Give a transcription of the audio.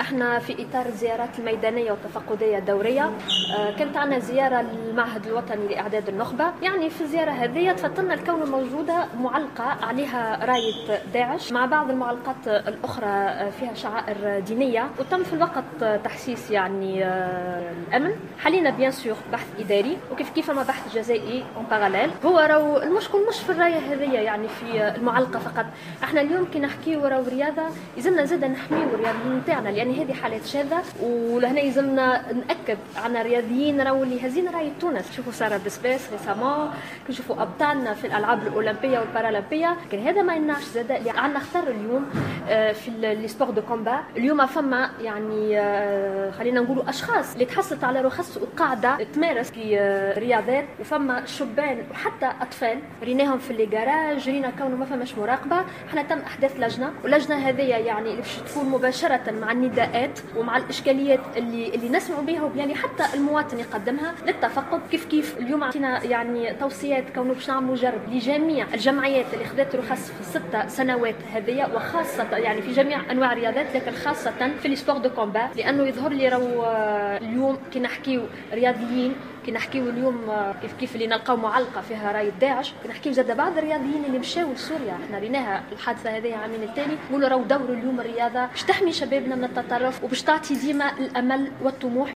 احنا في اطار الزيارات الميدانيه والتفقديه الدوريه كانت عندنا زياره للمعهد الوطني لاعداد النخبه. يعني في الزياره هذه تفطنا الكون موجوده معلقه عليها رايه داعش مع بعض المعلقات الاخرى فيها شعائر دينيه، وتم في الوقت تحسيس يعني الامن. حلينا بيان سور بحث اداري وكيف ما بحث جزائي اون باراليل. هو راهو المشكل مش في الرايه هذه يعني في المعلقه فقط. احنا اليوم كي نحكيو راهو رياضه يلزمنا زاده نحميو الرياضيين تاعنا، لان هذه حالات شاذه، ولهنا يلزمنا ناكد عنا رياضيين راهو اللي هزين رايه تونس. شوفوا ساره بسباس ريسامون، نشوفوا ابطالنا في الالعاب الاولمبيه والبارالمبيه، لكن هذا ما يمنعش زاده اللي عندنا خطر اليوم في لي سبور دو كومبا. اليوم فما يعني خلينا نقولوا اشخاص اللي تحصلت على رخص وقاعده تمارس في رياضات، وفما شبان وحتى اطفال ريناهم في لي جراج، رينا كونه ما فماش مراقبه. احنا تم احداث لجنه، واللجنه هذه يعني اللي باش تكون مباشره مع النداءات ومع الاشكاليات اللي نسمعوا بها، وبيعني حتى المواطن يقدمها للتفقد. كيف اليوم عطينا يعني توصيات كونه باش نعملوا جرب لجميع الجمعيات اللي خذت رخص في 6 سنوات هذه، وخاصه يعني في جميع انواع الرياضات، لكن خاصه في لي سبور دو كومبا، لانه يظهر لي راهو اليوم كي نحكيو رياضيين، كي نحكيو اليوم كيف اللي نلقاو معلقه فيها رايه داعش، كي نحكيو زاد بعض الرياضيين اللي مشاو لسوريا. احنا ريناها الحادثه هذه عامين التالي، نقولوا راهو دور اليوم الرياضه باش تحمي شبابنا من التطرف وباش تعطي ديما الامل والطموح.